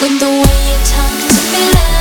With the way you talk to me like